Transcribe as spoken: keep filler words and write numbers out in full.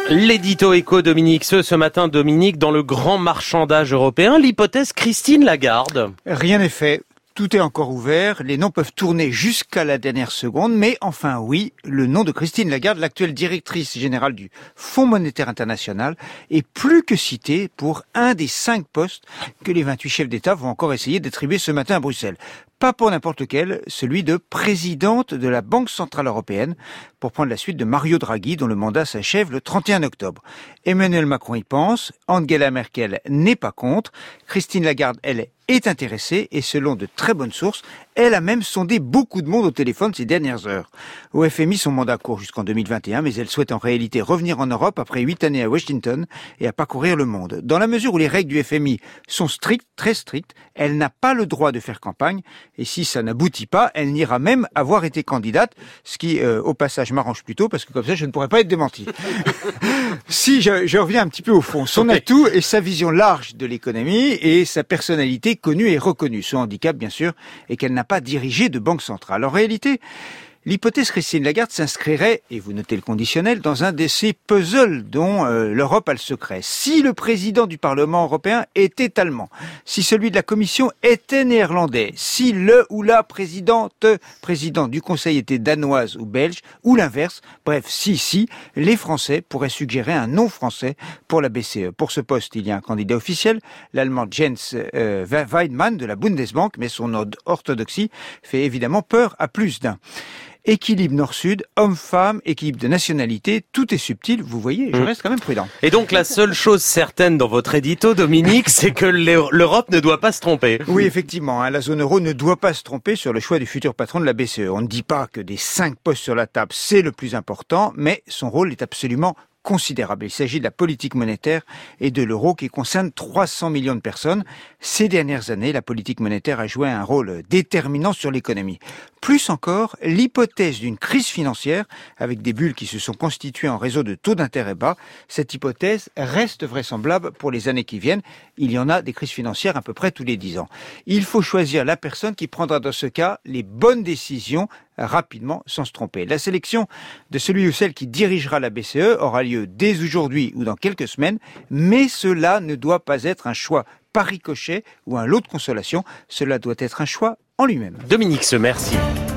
L'édito éco Dominique Ce, ce matin Dominique, dans le grand marchandage européen, l'hypothèse Christine Lagarde. Rien n'est fait. Tout est encore ouvert, les noms peuvent tourner jusqu'à la dernière seconde, mais enfin oui, le nom de Christine Lagarde, l'actuelle directrice générale du Fonds monétaire international, est plus que cité pour un des cinq postes que les vingt-huit chefs d'État vont encore essayer d'attribuer ce matin à Bruxelles. Pas pour n'importe lequel, celui de présidente de la Banque Centrale Européenne, pour prendre la suite de Mario Draghi, dont le mandat s'achève le trente et un octobre. Emmanuel Macron y pense, Angela Merkel n'est pas contre, Christine Lagarde, elle, est intéressée et selon de très bonnes sources, elle a même sondé beaucoup de monde au téléphone ces dernières heures. Au F M I, son mandat court jusqu'en deux mille vingt et un, mais elle souhaite en réalité revenir en Europe après huit années à Washington et à parcourir le monde. Dans la mesure où les règles du F M I sont strictes, très strictes, elle n'a pas le droit de faire campagne et si ça n'aboutit pas, elle n'ira même avoir été candidate, ce qui, euh, au passage, m'arrange plutôt parce que comme ça, je ne pourrais pas être démenti. Si je, je reviens un petit peu au fond, son atout est sa vision large de l'économie et sa personnalité connue et reconnue. Son handicap, bien sûr, est qu'elle n'a pas dirigé de banque centrale. En réalité, l'hypothèse Christine Lagarde s'inscrirait, et vous notez le conditionnel, dans un de ces puzzles dont euh, l'Europe a le secret. Si le président du Parlement européen était allemand, si celui de la Commission était néerlandais, si le ou la présidente, président du Conseil était danoise ou belge, ou l'inverse, bref, si, si, les Français pourraient suggérer un nom français pour la B C E. Pour ce poste, il y a un candidat officiel, l'Allemand Jens euh, Weidmann de la Bundesbank, mais son orthodoxie fait évidemment peur à plus d'un. Équilibre nord-sud, homme-femme, équilibre de nationalité, tout est subtil, vous voyez, je reste quand même prudent. Et donc la seule chose certaine dans votre édito, Dominique, c'est que l'Europe ne doit pas se tromper. Oui, effectivement, hein, la zone euro ne doit pas se tromper sur le choix du futur patron de la B C E. On ne dit pas que des cinq postes sur la table, c'est le plus important, mais son rôle est absolument considérable. Il s'agit de la politique monétaire et de l'euro qui concerne trois cents millions de personnes. Ces dernières années, la politique monétaire a joué un rôle déterminant sur l'économie. Plus encore, l'hypothèse d'une crise financière, avec des bulles qui se sont constituées en réseau de taux d'intérêt bas, cette hypothèse reste vraisemblable pour les années qui viennent. Il y en a des crises financières à peu près tous les dix ans. Il faut choisir la personne qui prendra dans ce cas les bonnes décisions rapidement, sans se tromper. La sélection de celui ou celle qui dirigera la B C E aura lieu dès aujourd'hui ou dans quelques semaines, mais cela ne doit pas être un choix par ricochet ou un lot de consolation. Cela doit être un choix en lui-même. Dominique Ce, merci.